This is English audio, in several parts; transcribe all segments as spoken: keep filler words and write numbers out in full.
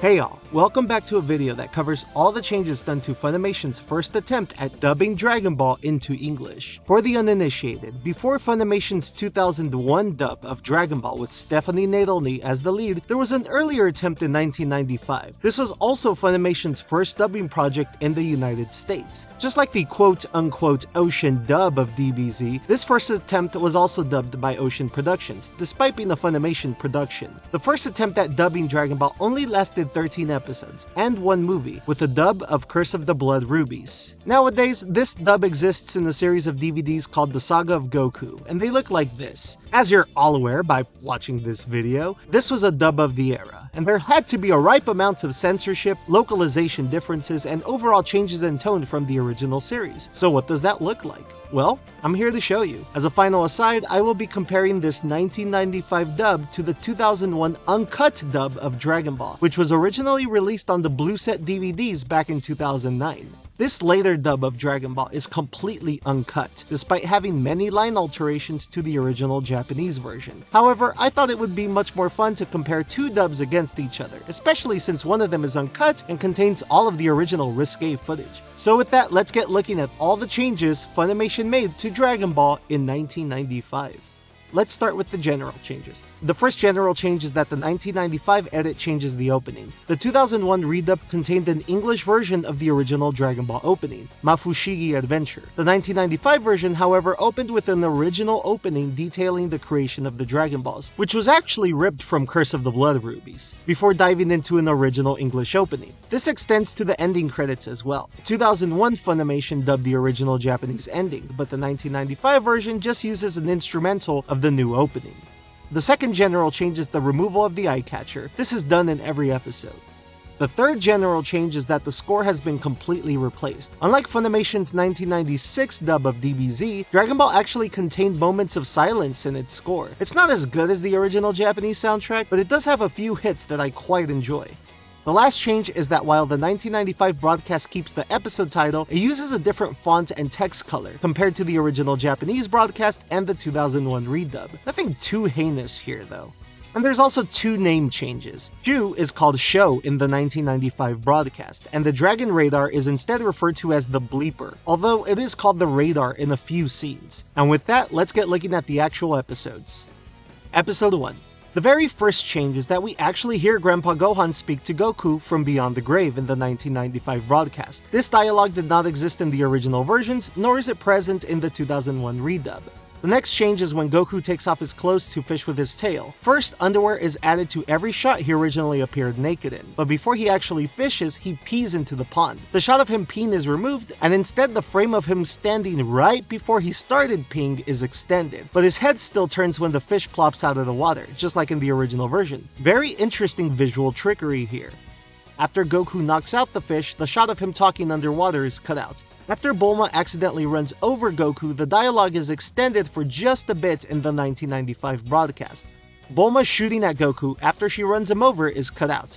Hey y'all, welcome back to a video that covers all the changes done to Funimation's first attempt at dubbing Dragon Ball into English. For the uninitiated, before Funimation's two thousand one dub of Dragon Ball with Stephanie Nadolny as the lead, there was an earlier attempt in nineteen ninety-five. This was also Funimation's first dubbing project in the United States. Just like the quote-unquote Ocean dub of D B Z, this first attempt was also dubbed by Ocean Productions, despite being a Funimation production. The first attempt at dubbing Dragon Ball only lasted thirteen episodes, and one movie, with a dub of Curse of the Blood Rubies. Nowadays, this dub exists in a series of D V Ds called The Saga of Goku, and they look like this. As you're all aware by watching this video, this was a dub of the era, and there had to be a ripe amount of censorship, localization differences, and overall changes in tone from the original series. So what does that look like? Well, I'm here to show you. As a final aside, I will be comparing this nineteen ninety-five dub to the two thousand one uncut dub of Dragon Ball, which was originally released on the Blue Set D V Ds back in two thousand nine. This later dub of Dragon Ball is completely uncut, despite having many line alterations to the original Japanese version. However, I thought it would be much more fun to compare two dubs against each other, especially since one of them is uncut and contains all of the original risque footage. So with that, let's get looking at all the changes Funimation made to Dragon Ball in nineteen ninety-five. Let's start with the general changes. The first general change is that the nineteen ninety-five edit changes the opening. The two thousand one redub contained an English version of the original Dragon Ball opening, Mafushigi Adventure. The nineteen ninety-five version, however, opened with an original opening detailing the creation of the Dragon Balls, which was actually ripped from Curse of the Blood Rubies, before diving into an original English opening. This extends to the ending credits as well. two thousand one Funimation dubbed the original Japanese ending, but the nineteen ninety-five version just uses an instrumental of the new opening. The second general change is the removal of the eye catcher. This is done in every episode. The third general change is that the score has been completely replaced. Unlike Funimation's nineteen ninety-six dub of D B Z, Dragon Ball actually contained moments of silence in its score. It's not as good as the original Japanese soundtrack, but it does have a few hits that I quite enjoy. The last change is that while the nineteen ninety-five broadcast keeps the episode title, it uses a different font and text color compared to the original Japanese broadcast and the two thousand one redub. Nothing too heinous here though. And there's also two name changes. Shu is called Show in the nineteen ninety-five broadcast, and the Dragon Radar is instead referred to as the Bleeper, although it is called the Radar in a few scenes. And with that, let's get looking at the actual episodes. Episode one. The very first change is that we actually hear Grandpa Gohan speak to Goku from beyond the grave in the nineteen ninety-five broadcast. This dialogue did not exist in the original versions, nor is it present in the two thousand one redub. The next change is when Goku takes off his clothes to fish with his tail. First, underwear is added to every shot he originally appeared naked in, but before he actually fishes, he pees into the pond. The shot of him peeing is removed, and instead the frame of him standing right before he started peeing is extended, but his head still turns when the fish plops out of the water, just like in the original version. Very interesting visual trickery here. After Goku knocks out the fish, the shot of him talking underwater is cut out. After Bulma accidentally runs over Goku, the dialogue is extended for just a bit in the nineteen ninety-five broadcast. Bulma shooting at Goku after she runs him over is cut out.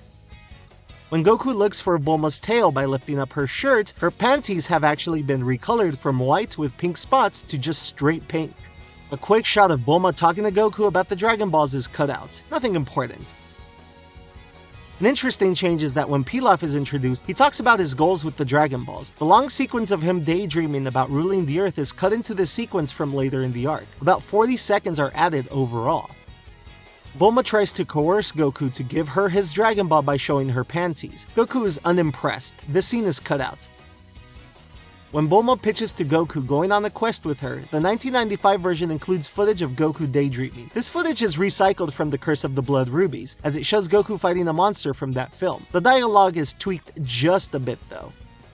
When Goku looks for Bulma's tail by lifting up her shirt, her panties have actually been recolored from white with pink spots to just straight pink. A quick shot of Bulma talking to Goku about the Dragon Balls is cut out. Nothing important. An interesting change is that when Pilaf is introduced, he talks about his goals with the Dragon Balls. The long sequence of him daydreaming about ruling the Earth is cut into the sequence from later in the arc. About forty seconds are added overall. Bulma tries to coerce Goku to give her his Dragon Ball by showing her panties. Goku is unimpressed. This scene is cut out. When Bulma pitches to Goku going on a quest with her, the nineteen ninety-five version includes footage of Goku daydreaming. This footage is recycled from the Curse of the Blood Rubies, as it shows Goku fighting a monster from that film. The dialogue is tweaked just a bit though.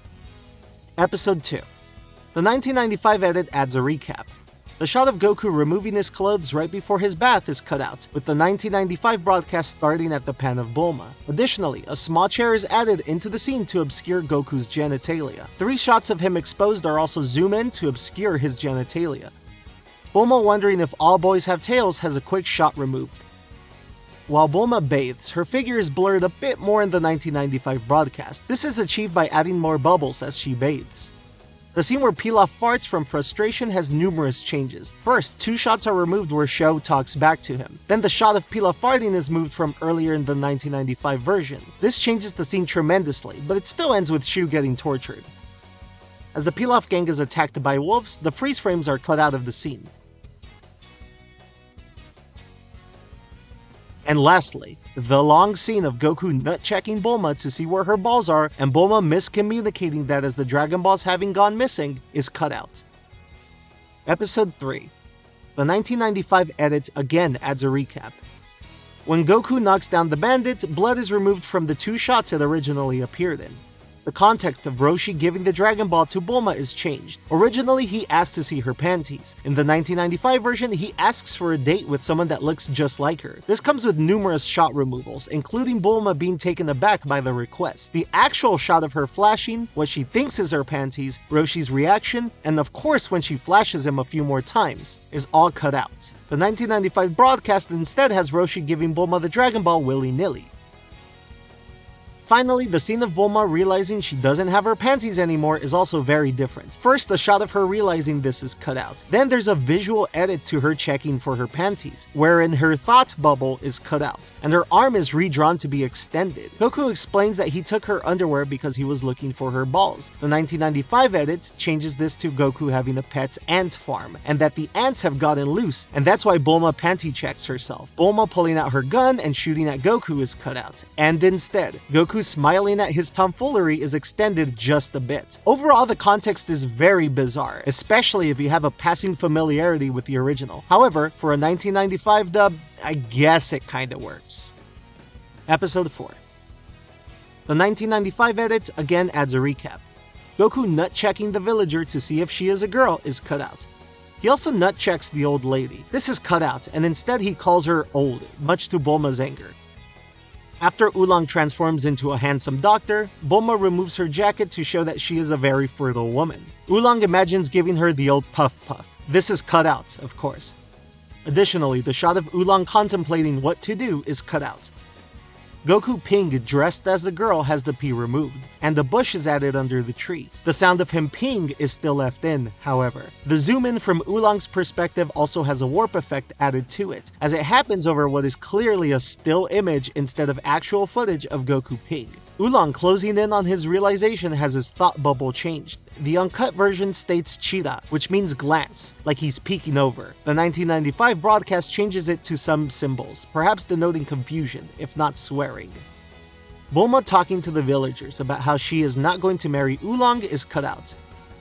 Episode two. The nineteen ninety-five edit adds a recap. The shot of Goku removing his clothes right before his bath is cut out, with the nineteen ninety-five broadcast starting at the pan of Bulma. Additionally, a small chair is added into the scene to obscure Goku's genitalia. Three shots of him exposed are also zoom in to obscure his genitalia. Bulma, wondering if all boys have tails, has a quick shot removed. While Bulma bathes, her figure is blurred a bit more in the nineteen ninety-five broadcast. This is achieved by adding more bubbles as she bathes. The scene where Pilaf farts from frustration has numerous changes. First, two shots are removed where Sho talks back to him. Then the shot of Pilaf farting is moved from earlier in the nineteen ninety-five version. This changes the scene tremendously, but it still ends with Shu getting tortured. As the Pilaf gang is attacked by wolves, the freeze frames are cut out of the scene. And lastly, the long scene of Goku nut-checking Bulma to see where her balls are and Bulma miscommunicating that as the Dragon Balls having gone missing is cut out. Episode three. The nineteen ninety-five edit again adds a recap. When Goku knocks down the bandits, blood is removed from the two shots it originally appeared in. The context of Roshi giving the Dragon Ball to Bulma is changed. Originally, he asked to see her panties. In the nineteen ninety-five version, he asks for a date with someone that looks just like her. This comes with numerous shot removals, including Bulma being taken aback by the request. The actual shot of her flashing, what she thinks is her panties, Roshi's reaction, and of course when she flashes him a few more times, is all cut out. The nineteen ninety-five broadcast instead has Roshi giving Bulma the Dragon Ball willy-nilly. Finally, the scene of Bulma realizing she doesn't have her panties anymore is also very different. First, the shot of her realizing this is cut out. Then there's a visual edit to her checking for her panties, wherein her thoughts bubble is cut out, and her arm is redrawn to be extended. Goku explains that he took her underwear because he was looking for her balls. The nineteen ninety-five edit changes this to Goku having a pet ant farm, and that the ants have gotten loose, and that's why Bulma panty checks herself. Bulma pulling out her gun and shooting at Goku is cut out, and instead, Goku smiling at his tomfoolery is extended just a bit. Overall, the context is very bizarre, especially if you have a passing familiarity with the original. However, for a nineteen ninety-five dub, I guess it kinda works. Episode four. The nineteen ninety-five edit again adds a recap. Goku nut-checking the villager to see if she is a girl is cut out. He also nut-checks the old lady. This is cut out, and instead he calls her old, much to Bulma's anger. After Oolong transforms into a handsome doctor, Bulma removes her jacket to show that she is a very fertile woman. Oolong imagines giving her the old puff puff. This is cut out, of course. Additionally, the shot of Oolong contemplating what to do is cut out. Goku Ping dressed as a girl has the P removed, and the bush is added under the tree. The sound of him peeing is still left in, however. The zoom in from Oolong's perspective also has a warp effect added to it, as it happens over what is clearly a still image instead of actual footage of Goku Ping. Oolong closing in on his realization has his thought bubble changed. The uncut version states Chida, which means glance, like he's peeking over. The nineteen ninety-five broadcast changes it to some symbols, perhaps denoting confusion, if not swearing. Bulma talking to the villagers about how she is not going to marry Oolong is cut out.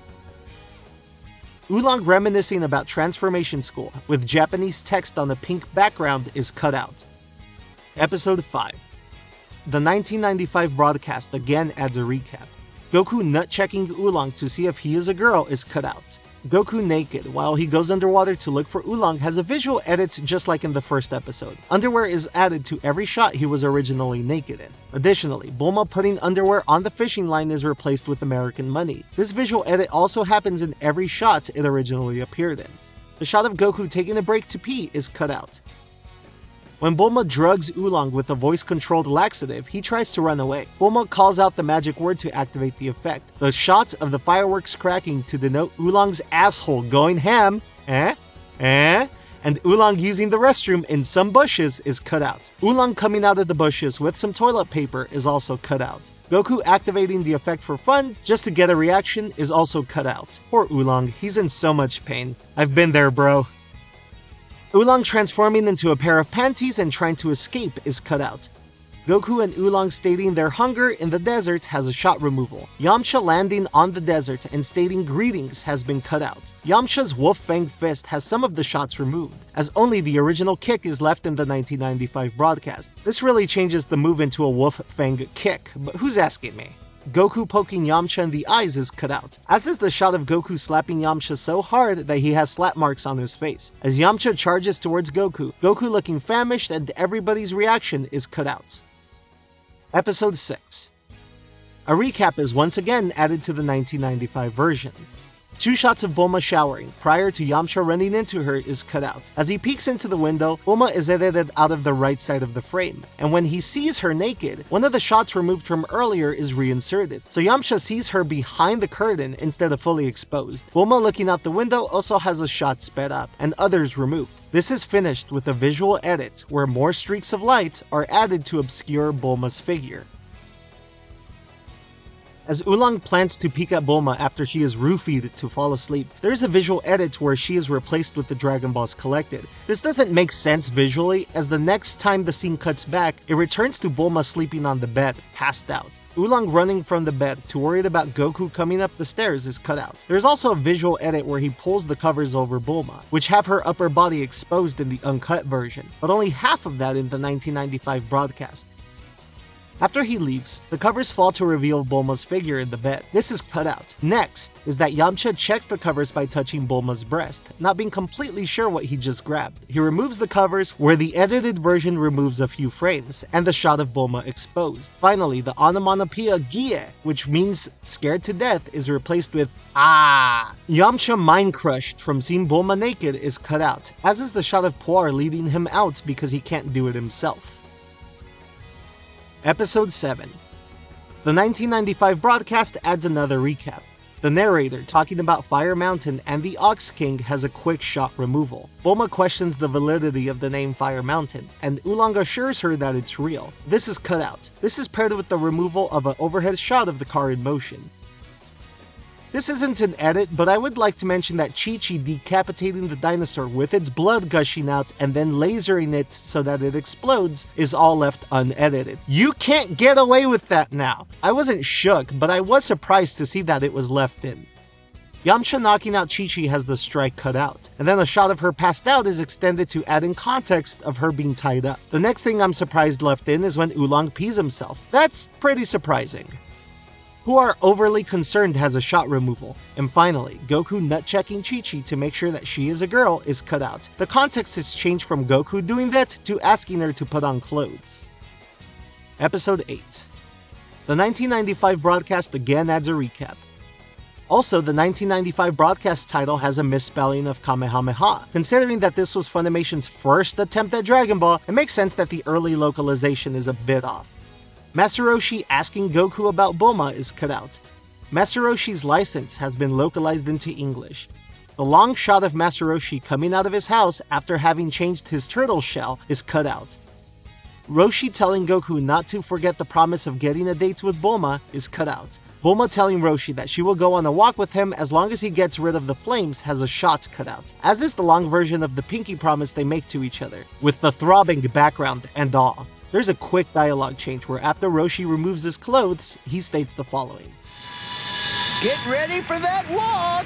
Oolong reminiscing about Transformation School, with Japanese text on a pink background is cut out. Episode five. The nineteen ninety-five broadcast again adds a recap. Goku nut-checking Oolong to see if he is a girl is cut out. Goku naked while he goes underwater to look for Oolong has a visual edit just like in the first episode. Underwear is added to every shot he was originally naked in. Additionally, Bulma putting underwear on the fishing line is replaced with American money. This visual edit also happens in every shot it originally appeared in. The shot of Goku taking a break to pee is cut out. When Bulma drugs Oolong with a voice-controlled laxative, he tries to run away. Bulma calls out the magic word to activate the effect. The shot of the fireworks cracking to denote Oolong's asshole going ham, eh, eh, and Oolong using the restroom in some bushes is cut out. Oolong coming out of the bushes with some toilet paper is also cut out. Goku activating the effect for fun, just to get a reaction, is also cut out. Poor Oolong, he's in so much pain. I've been there, bro. Oolong transforming into a pair of panties and trying to escape is cut out. Goku and Oolong stating their hunger in the desert has a shot removal. Yamcha landing on the desert and stating greetings has been cut out. Yamcha's Wolf Fang fist has some of the shots removed, as only the original kick is left in the nineteen ninety-five broadcast. This really changes the move into a Wolf Fang kick, but who's asking me? Goku poking Yamcha in the eyes is cut out, as is the shot of Goku slapping Yamcha so hard that he has slap marks on his face. As Yamcha charges towards Goku, Goku looking famished and everybody's reaction is cut out. Episode six. A recap is once again added to the nineteen ninety-five version. Two shots of Bulma showering prior to Yamcha running into her is cut out. As he peeks into the window, Bulma is edited out of the right side of the frame, and when he sees her naked, one of the shots removed from earlier is reinserted, so Yamcha sees her behind the curtain instead of fully exposed. Bulma looking out the window also has a shot sped up, and others removed. This is finished with a visual edit where more streaks of light are added to obscure Bulma's figure. As Oolong plans to peek at Bulma after she is roofied to fall asleep, there is a visual edit where she is replaced with the Dragon Balls collected. This doesn't make sense visually, as the next time the scene cuts back, it returns to Bulma sleeping on the bed, passed out. Oolong running from the bed to worried about Goku coming up the stairs is cut out. There's also a visual edit where he pulls the covers over Bulma, which have her upper body exposed in the uncut version, but only half of that in the nineteen ninety-five broadcast. After he leaves, the covers fall to reveal Bulma's figure in the bed. This is cut out. Next is that Yamcha checks the covers by touching Bulma's breast, not being completely sure what he just grabbed. He removes the covers, where the edited version removes a few frames, and the shot of Bulma exposed. Finally, the onomatopoeia Gie, which means scared to death, is replaced with ah. Yamcha mind crushed from seeing Bulma naked is cut out, as is the shot of Puar leading him out because he can't do it himself. Episode seven. The nineteen ninety-five broadcast adds another recap. The narrator, talking about Fire Mountain and the Ox King, has a quick shot removal. Bulma questions the validity of the name Fire Mountain, and Oolong assures her that it's real. This is cut out. This is paired with the removal of an overhead shot of the car in motion. This isn't an edit, but I would like to mention that Chi-Chi decapitating the dinosaur with its blood gushing out and then lasering it so that it explodes is all left unedited. You can't get away with that now! I wasn't shook, but I was surprised to see that it was left in. Yamcha knocking out Chi-Chi has the strike cut out, and then a shot of her passed out is extended to add in context of her being tied up. The next thing I'm surprised left in is when Oolong pees himself. That's pretty surprising. Puar overly concerned has a shot removal. And finally, Goku nut-checking Chi-Chi to make sure that she is a girl is cut out. The context is changed from Goku doing that to asking her to put on clothes. Episode eight. The nineteen ninety-five broadcast again adds a recap. Also, the nineteen ninety-five broadcast title has a misspelling of Kamehameha. Considering that this was Funimation's first attempt at Dragon Ball, it makes sense that the early localization is a bit off. Master Roshi asking Goku about Bulma is cut out. Master Roshi's license has been localized into English. The long shot of Master Roshi coming out of his house after having changed his turtle shell is cut out. Roshi telling Goku not to forget the promise of getting a date with Bulma is cut out. Bulma telling Roshi that she will go on a walk with him as long as he gets rid of the flames has a shot cut out, as is the long version of the pinky promise they make to each other, with the throbbing background and all. There's a quick dialogue change where after Roshi removes his clothes, he states the following. Get ready for that walk!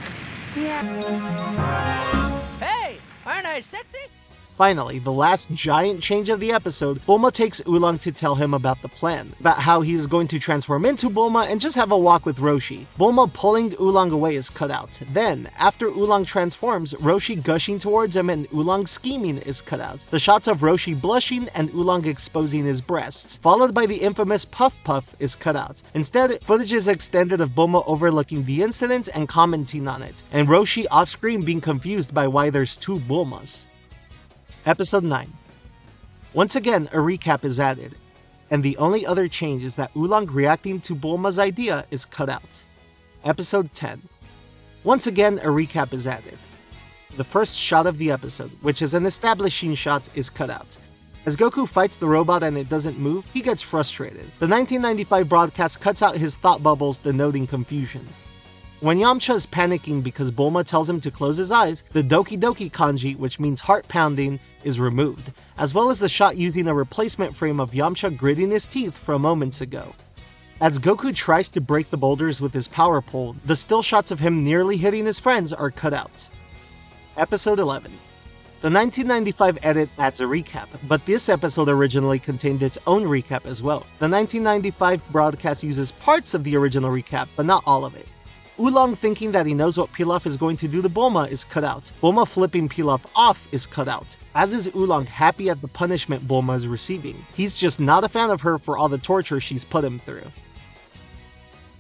Yeah. Hey, aren't I sexy? Finally, the last giant change of the episode, Bulma takes Oolong to tell him about the plan, about how he is going to transform into Bulma and just have a walk with Roshi. Bulma pulling Oolong away is cut out. Then, after Oolong transforms, Roshi gushing towards him and Oolong scheming is cut out. The shots of Roshi blushing and Oolong exposing his breasts, followed by the infamous Puff Puff, is cut out. Instead, footage is extended of Bulma overlooking the incident and commenting on it, and Roshi off-screen being confused by why there's two Bulmas. Episode nine. Once again, a recap is added, and the only other change is that Oolong reacting to Bulma's idea is cut out. Episode ten. Once again, a recap is added. The first shot of the episode, which is an establishing shot, is cut out. As Goku fights the robot and it doesn't move, he gets frustrated. The nineteen ninety-five broadcast cuts out his thought bubbles, denoting confusion. When Yamcha is panicking because Bulma tells him to close his eyes, the Doki Doki kanji, which means heart pounding, is removed, as well as the shot using a replacement frame of Yamcha gritting his teeth from moments ago. As Goku tries to break the boulders with his power pole, the still shots of him nearly hitting his friends are cut out. Episode eleven. The nineteen ninety-five edit adds a recap, but this episode originally contained its own recap as well. The nineteen ninety-five broadcast uses parts of the original recap, but not all of it. Oolong thinking that he knows what Pilaf is going to do to Bulma is cut out. Bulma flipping Pilaf off is cut out, as is Oolong happy at the punishment Bulma is receiving. He's just not a fan of her for all the torture she's put him through.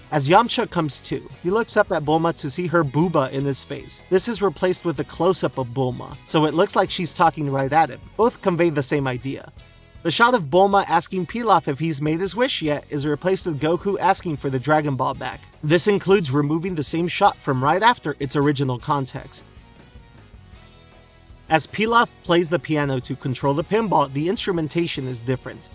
As Yamcha comes to, he looks up at Bulma to see her booba in his face. This is replaced with a close-up of Bulma, so it looks like she's talking right at him. Both convey the same idea. The shot of Bulma asking Pilaf if he's made his wish yet is replaced with Goku asking for the Dragon Ball back. This includes removing the same shot from right after its original context. As Pilaf plays the piano to control the pinball, the instrumentation is different.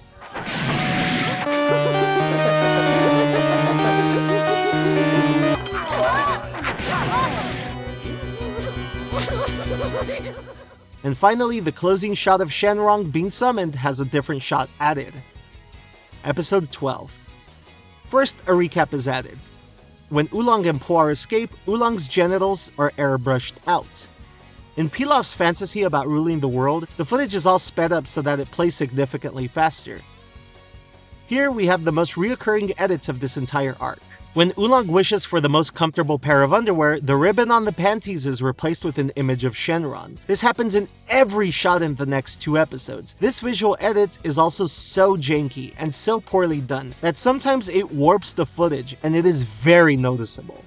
And finally, the closing shot of Shenron being summoned has a different shot added. Episode twelve. First, a recap is added. When Oolong and Puar escape, Oolong's genitals are airbrushed out. In Pilaf's fantasy about ruling the world, the footage is all sped up so that it plays significantly faster. Here we have the most reoccurring edits of this entire arc. When Oolong wishes for the most comfortable pair of underwear, the ribbon on the panties is replaced with an image of Shenron. This happens in every shot in the next two episodes. This visual edit is also so janky and so poorly done that sometimes it warps the footage and it is very noticeable.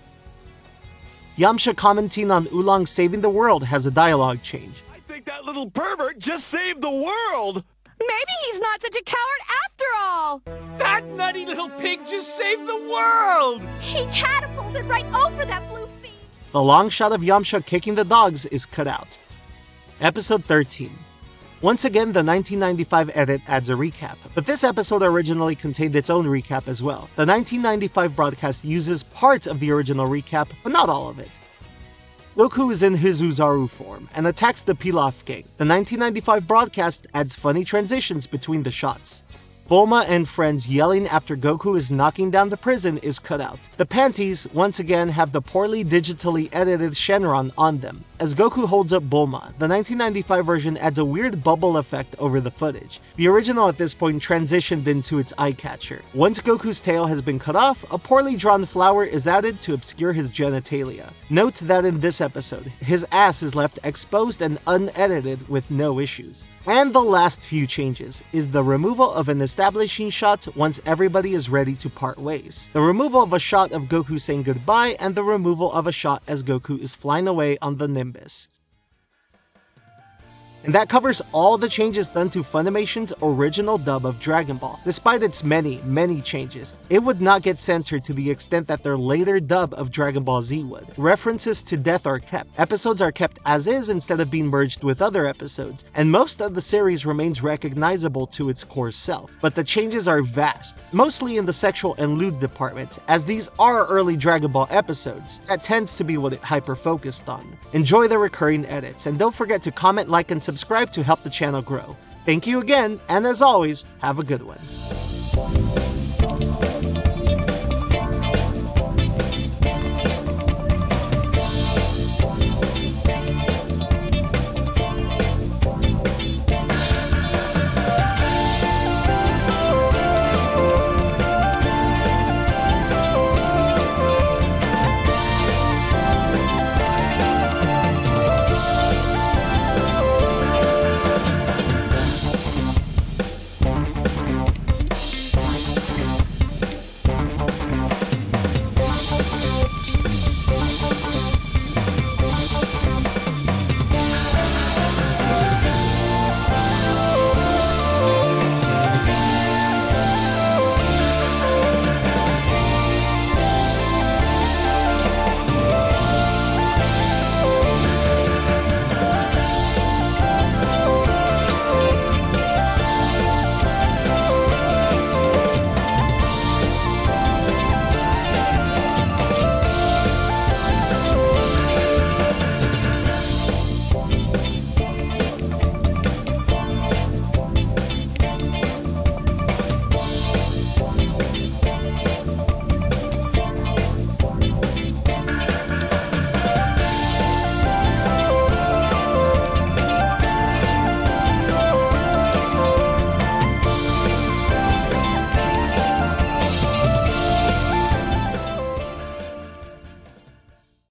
Yamcha commenting on Oolong saving the world has a dialogue change. I think that little pervert just saved the world! Maybe he's not such a coward after all! That nutty little pig just saved the world! He catapulted right over that blue fiend! The long shot of Yamcha kicking the dogs is cut out. Episode thirteen. Once again, the nineteen ninety-five edit adds a recap, but this episode originally contained its own recap as well. The nineteen ninety-five broadcast uses parts of the original recap, but not all of it. Goku is in his Oozaru form and attacks the Pilaf gang. The nineteen ninety-five broadcast adds funny transitions between the shots. Bulma and friends yelling after Goku is knocking down the prison is cut out. The panties, once again, have the poorly digitally edited Shenron on them. As Goku holds up Bulma, the nineteen ninety-five version adds a weird bubble effect over the footage. The original at this point transitioned into its eye catcher. Once Goku's tail has been cut off, a poorly drawn flower is added to obscure his genitalia. Note that in this episode, his ass is left exposed and unedited with no issues. And the last few changes is the removal of an establishing shot once everybody is ready to part ways, the removal of a shot of Goku saying goodbye, and the removal of a shot as Goku is flying away on the Nimbus. And that covers all the changes done to Funimation's original dub of Dragon Ball. Despite its many, many changes, it would not get censored to the extent that their later dub of Dragon Ball Z would. References to death are kept, episodes are kept as is instead of being merged with other episodes, and most of the series remains recognizable to its core self. But the changes are vast, mostly in the sexual and lewd department, as these are early Dragon Ball episodes. That tends to be what it hyper-focused on. Enjoy the recurring edits, and don't forget to comment, like, and subscribe to help the channel grow. Thank you again, and as always, have a good one.